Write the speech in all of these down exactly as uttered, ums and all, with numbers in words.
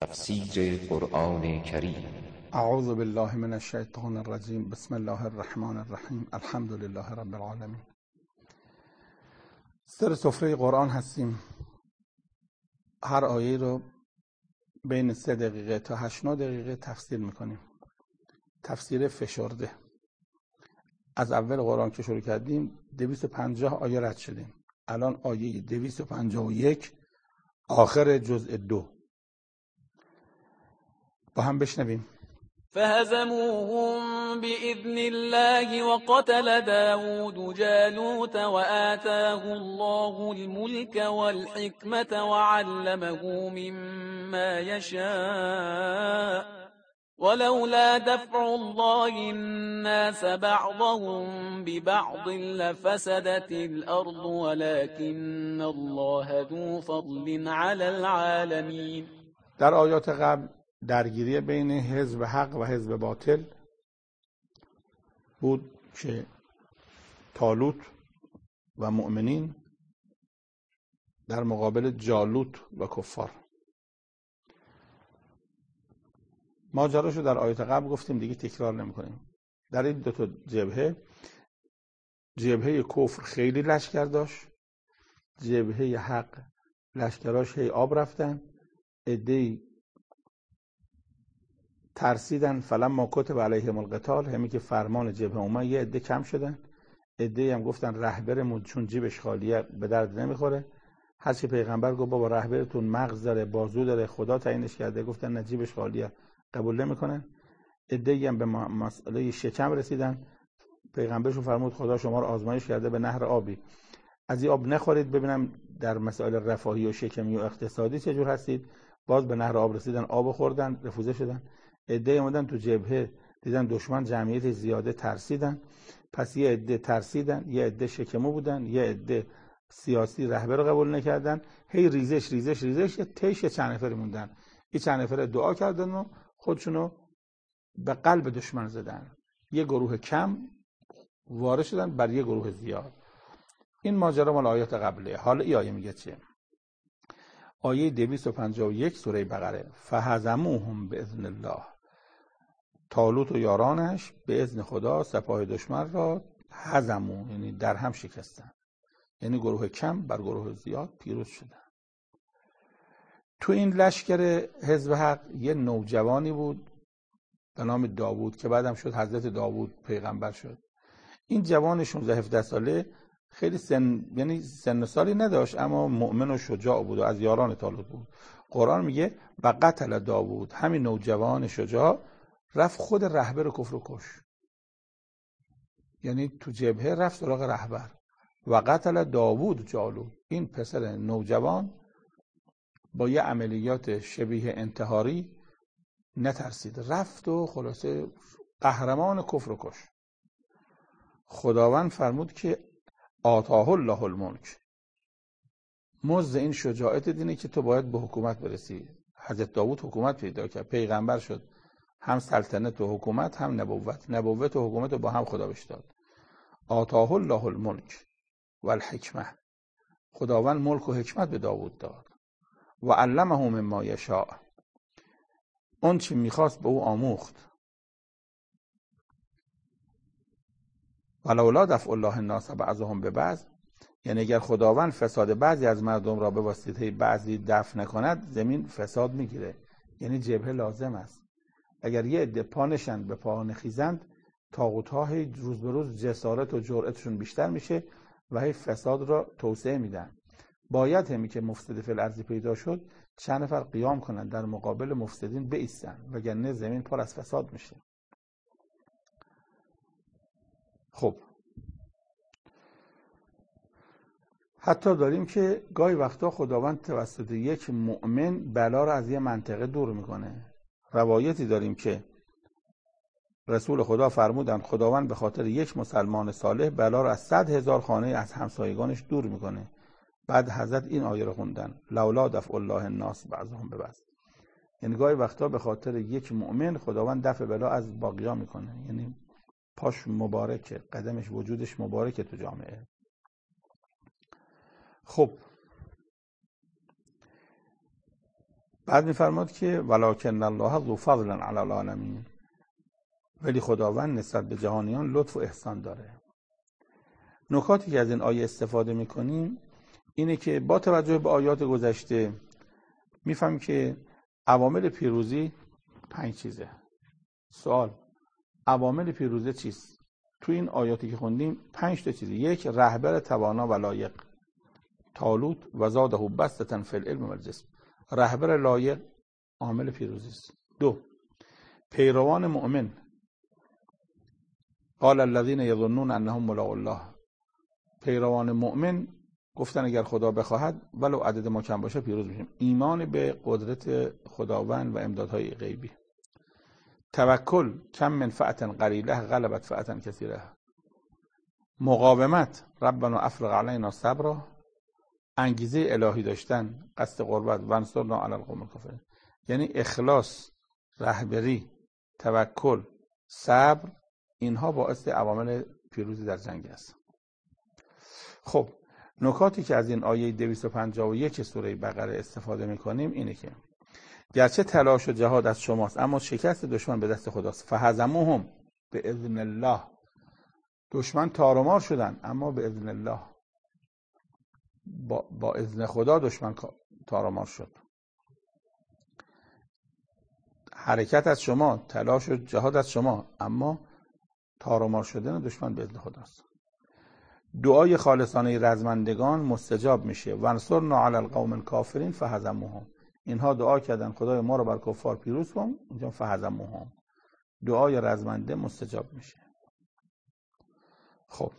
تفسیر قرآن کریم. اعوذ بالله من الشیطان الرجیم. بسم الله الرحمن الرحیم. الحمد لله رب العالمین. سر سفره قرآن هستیم. هر آیه رو بین سه دقیقه تا هشت نه دقیقه تفسیر میکنیم. تفسیر فشرده. از اول قرآن که شروع کردیم دویست و پنجاه آیه رد شدیم. الان آیه دویست و پنجاه و یک آخر جزء دو. با هم بشنویم. فهزموهم بإذن الله وقتل داود جالوت وآتاه الله الملك والحكمة وعلمه مما يشاء ولولا دفع الله الناس بعضهم ببعض لفسدت الأرض ولكن الله ذو فضل على العالمين. در آیات قبل درگیری بین حزب حق و حزب باطل بود که طالوت و مؤمنین در مقابل جالوت و کفار. ماجراشو در آیات قبل گفتیم، دیگه تکرار نمی کنیم. در این دو تا جبهه، جبهه کفر خیلی لشکر داشت، جبهه حق لشکراش هی آب رفتن. عده‌ای ترسیدن، فلما کتب علیهم القتال، همین که فرمان جبهه اومد یه عده کم شدن. عده‌ای هم گفتن رهبرمون چون جیبش خالیه به درد نمیخوره. هر چی پیغمبر گفت بابا رهبرتون مغز داره، بازو داره، خدا تعیینش کرده، گفتن نه جیبش خالیه، قبول نمیکنن. عده‌ای هم به مسئله شکم رسیدن. پیغمبرشون فرمود خدا شما رو آزمایش کرده به نهر آبی، از این آب نخورید ببینم در مسائل رفاهی و شکمی و اقتصادی چجور هستید. باز به نهر آب رسیدن، آب خوردن، رفوزه شدن. عده اومدن تو جبهه دیدن دشمن جمعیت زیاده، ترسیدن. پس یه عده ترسیدن، یه عده شکمو بودن، یه عده سیاسی رهبر رو قبول نکردن. هی ریزش ریزش ریزش یه تیش چند نفری موندن. این چند نفر دعا کردن و خودشونو به قلب دشمن زدن. یه گروه کم وارد شدن بر یه گروه زیاد. این ماجرا مال آیات قبله. حالا این آیه میگه چیه؟ آیه دویست و پنجاه و یک سوره بقره. فهزموهم باذن الله، طالوت و یارانش به اذن خدا سپاه دشمن را هزمو، یعنی در هم شکستن، یعنی گروه کم بر گروه زیاد پیروز شدن. تو این لشکر حزب حق یه نوجوانی بود به نام داوود که بعدم شد حضرت داوود پیغمبر شد. این جوان شانزده هفده ساله خیلی سن، یعنی سن سالی نداشت، اما مؤمن و شجاع بود و از یاران طالوت بود. قرآن میگه و قتل داوود، همین نوجوان شجاع رفت خود رهبر کفر و کش، یعنی تو جبهه رفت سراغ رهبر. و قتل داوود جالوت، این پسر نوجوان با یه عملیات شبیه انتحاری نترسید، رفت و خلاصه قهرمان کفر و کش. خداوند فرمود که آتاه الله الملک، مزد این شجاعت دینه که تو باید به حکومت برسی. حضرت داوود حکومت پیدا کرد، پیغمبر شد، هم سلطنت و حکومت هم نبوت، نبوت و حکومت رو با هم خدا بهش داد. آتاه الله الملک و الحکمه، خداوند ملک و حکمت به داوود داد. و علمه مما یشاء، اون چی میخواست به او آموخت. ولولا دفع الله الناس بعضهم ببعض، یعنی اگر خداوند فساد بعضی از مردم را به واسطه بعضی دفع نکند زمین فساد میگیره. یعنی جبهه لازم است. اگر یه عده پانشند به پا نخیزند، طاغوت‌ها هی روز به روز جسارت و جرأتشون بیشتر میشه و هی فساد را توسعه میدن. باید همی که مفسد فی الارض پیدا شد چند نفر قیام کنن در مقابل مفسدین بایستن، وگرنه زمین پر از فساد میشه. خب حتی داریم که گاهی وقتا خداوند توسط یک مؤمن بلا را از یه منطقه دور میکنه. روایتی داریم که رسول خدا فرمودن خداوند به خاطر یک مسلمان صالح بلا را از صد هزار خانه از همسایگانش دور میکنه. بعد حضرت این آیه رو خوندن لولا دفع الله الناس بعضهم ببعض، یعنی گاهی وقتا به خاطر یک مؤمن خداوند دفع بلا از باقیان میکنه، یعنی پاش مبارکه، قدمش، وجودش مبارکه تو جامعه. خب بعد میفرماد که ولکن الله ذو فضل علی العالمین، ولی خداوند نسبت به جهانیان لطف و احسان داره. نکاتی که از این آیه استفاده میکنیم اینه که با توجه به آیات گذشته میفهمیم که عوامل پیروزی پنج چیزه. سوال: عوامل پیروزی چیست؟ تو این آیاتی که خوندیم پنج تا چیزه. یک، رهبر توانا و لایق، طالوت و زاده بسطة فی العلم و الجسم. رهبر لایق عامل پیروزی است. دو، پیروان مؤمن، قال الذين يظنون انهم ملاقو الله. پیروان مؤمن گفتن اگر خدا بخواهد ولو عدد ما کم باشه پیروز میشیم. ایمان به قدرت خداوند و امدادهای غیبی. توکل، کم من فئة قلیله غلبت فئة کثیره. مقاومت، ربنا افرغ علینا صبرا. انگیزه الهی داشتن، قصد قربت، وانصرنا علی القوم الکافرین. یعنی اخلاص، رهبری، توکل، صبر، اینها باعث عوامل پیروزی در جنگ است. خب نکاتی که از این آیه دویست و پنجاه و یک سوره بقره استفاده می‌کنیم اینه که گرچه تلاش و جهاد از شماست اما شکست دشمن به دست خداست. فهزموهم به اذن الله. دشمن تار و مار شدن اما به اذن الله، با, با اذن خدا دشمن تار و مار شد. حرکت از شما، تلاش و جهاد از شما، اما تار و مار شدن دشمن به اذن خداست. دعای خالصانه رزمندگان مستجاب میشه. وانصرنا علی القوم الکافرین فهزموهم. اینها دعا کردن خدای ما رو بر کفار پیروز کن، اینجا فهزموهم. دعای رزمنده مستجاب میشه. خب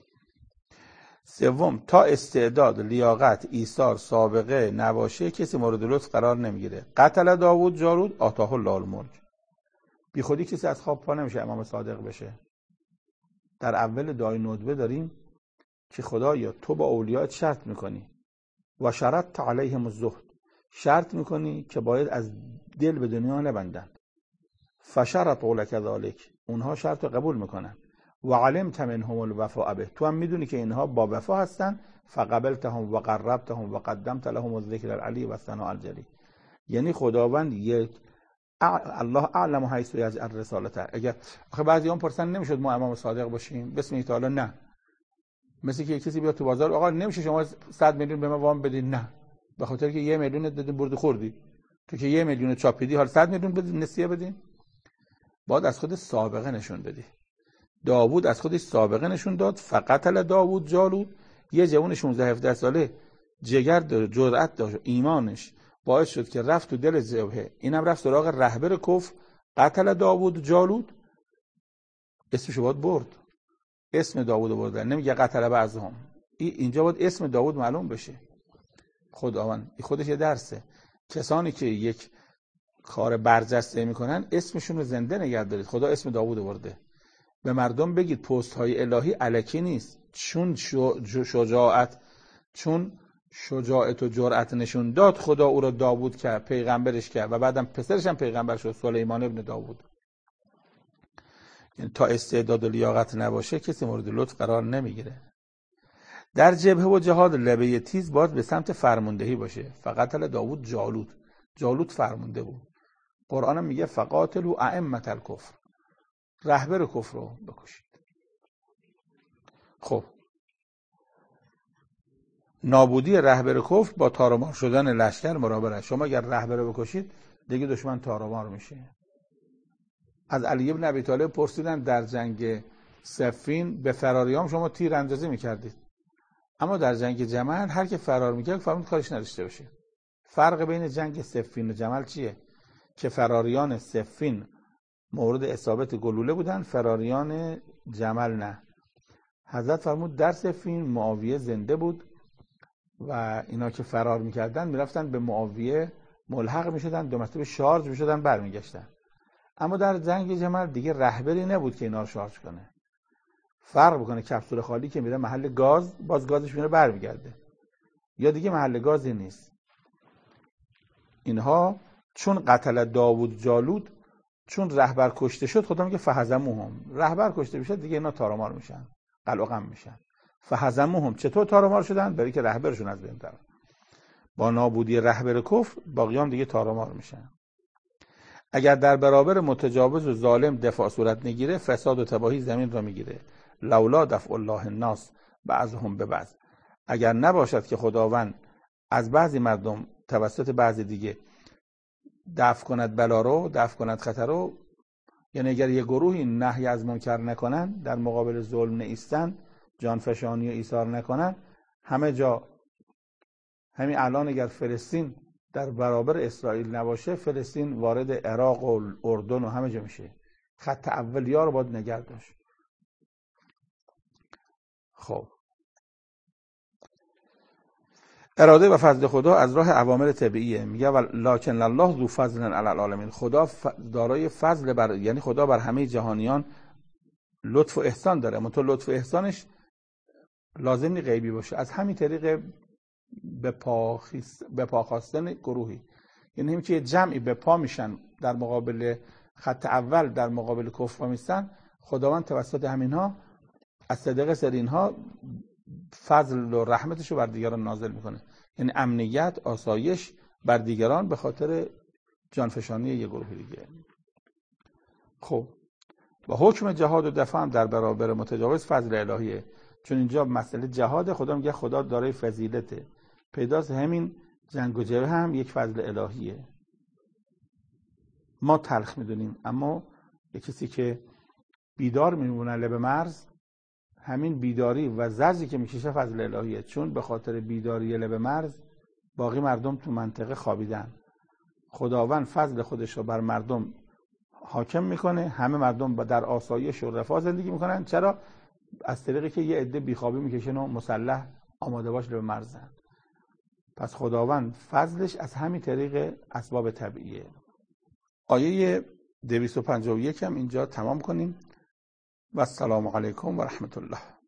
سوم، تا استعداد، لیاقت، ایثار، سابقه نباشه کسی مورد لطف قرار نمیگیره. قتل داوود جالوت آتاه الله الملک. بی خودی کسی از خواب پا نمیشه امام صادق بشه. در اول دعای ندبه داریم که خدایا تو با اولیات شرط میکنی و شرط علیهم الزهد، شرط میکنی که باید از دل به دنیا نبندن. فشرطوا لک ذلک، اونها شرط رو قبول میکنن. و علمت منهم الوفاء به، تو هم میدونی که اینها با وفا هستن. فقبلتهم و قربتهم و قدمت لهم الذکر العلی و الثناء الجلی. یعنی خداوند یک الله اعلم حیث یجعل رسالته. اگر آخه بعضیام پرسن نمیشد ما امام صادق باشیم بسم تعالی؟ نه. مثل که کسی بیاد تو بازار آقا نمیشه شما صد میلیون به ما وام بدید. نه، به خاطر که یه میلیون دادین برد خوردی. تو که یه میلیون چاپیدی حالا صد میلیون بدید نسیه بدین. باید از خود سابقه نشون بدی. داوود از خودش سابقه نشون داد. فقتل داوود جالوت. یه جوان شانزده هفده ساله جگر داره، جرأت داشت، ایمانش باعث شد که رفت تو دل جبهه. اینم رفت سراغ رهبر کفر. قتل داوود جالوت. اسمش باید برد. اسم داوود بردن، نمیگه قتل بعضهم. اینجا باید اسم داوود معلوم بشه. خداوند خودش یه درسه. کسانی که یک کار برجسته میکنن اسمشون رو زنده نگه دارید. خدا اسم داوود برده. به مردم بگید پست های الهی الکی نیست. چون شجاعت چون شجاعت و جرأت نشون داد خدا او رو داوود کرد، پیغمبرش کرد و بعدم پسرش هم پیغمبر شد، سلیمان ابن داوود. یعنی تا استعداد و لیاقت نباشه کسی مورد لطف قرار نمیگیره. در جبهه و جهاد لبه تیز باید به سمت فرماندهی باشه. فقتل داوود جالوت. جالوت فرمانده بود. قرآن هم میگه فقاتلوا ائمة الکفر. رهبر کفر رو بکشید. خب نابودی رهبر کفر با تارمار شدن لشکر برابره. شما اگر رهبر رو بکشید دیگه دشمن تارمار میشه. از علی بن ابی طالب پرسیدن در جنگ صفین به فراریام شما تیر اندازی میکردید، اما در جنگ جمل هر که فرار میکرد فرمود کارش نداشته باشه. فرق بین جنگ صفین و جمل چیه؟ که فراریان صفین مورد اصابت گلوله بودن، فراریان جمل نه. حضرت فرمود در صفین معاویه زنده بود و اینا که فرار میکردن میرفتن به معاویه ملحق میشدن، دو مرتبه شارژ میشدن برمیگشتن. اما در جنگ جمل دیگه رهبری نبود که اینا رو شارژ کنه. فرق بکنه کپسول خالی که میره محل گاز، باز گازش میره برمیگرده، یا دیگه محل گازی نیست. اینها چون قتل داوود جالوت، چون رهبر کشته شد، خدا میگه فهزموهم. رهبر کشته بشه دیگه اینا تارمار میشن، قلقم میشن. فهزموهم چطور تارمار شدن؟ برای که رهبرشون از بین رفت. با نابودی رهبر کفر باقیان دیگه تارمار میشن. اگر در برابر متجاوز و ظالم دفاع صورت نگیره، فساد و تباهی زمین را میگیره. لولا دفع الله الناس بعضهم ببعض. اگر نباشد که خداوند از بعضی مردم توسط بعضی دیگه دفع کند بلا رو، دفع کند خطر رو، یعنی اگر یه گروهی نهی از منکر نکنن، در مقابل ظلم نایستن، جانفشانی و ایثار نکنن، همه جا، همین الان اگر فلسطین در برابر اسرائیل نباشه، فلسطین وارد عراق و اردن و همه جا میشه. خط اولیا رو باید نگه داشت. خب اراده و فضل خدا از راه عوامل طبیعیه. میگه لکن الله ذو فضل علی العالمین. خدا دارای فضل بر، یعنی خدا بر همه جهانیان لطف و احسان داره، اما تو لطف و احسانش لازم نی غیبی باشه. از همین طریق به پا به پا خواستن گروهی، یعنی همین که جمعی به پا میشن در مقابل خط اول، در مقابل کفر میستن، خداوند توسط همینها از طریق سرینها فضل و رحمتشو بر دیگران نازل میکنه، یعنی امنیت، آسایش بر دیگران به خاطر جانفشانی یه گروه دیگه. خب و حکم جهاد و دفاع هم در برابر متجاوز فضل الهیه، چون اینجا مسئله جهاد، خدا میگه خدا دارای فضیلته. پیداست همین جنگ و جبهه هم یک فضل الهیه. ما تلخ میدونیم، اما یک کسی که بیدار میمونه لب مرز، همین بیداری و زجری که میکشه فضل الهیه، چون به خاطر بیداری لب مرز باقی مردم تو منطقه خوابیدن. خداوند فضل خودش رو بر مردم حاکم میکنه، همه مردم در آسایش و رفاه زندگی میکنن. چرا؟ از طریقی که یه عده بیخوابی میکشن و مسلح آماده باش لب مرزن. پس خداوند فضلش از همین طریق اسباب طبیعیه. آیه دویست و پنجاه و یک هم اینجا تمام کنیم. و السلام علیکم و رحمت الله.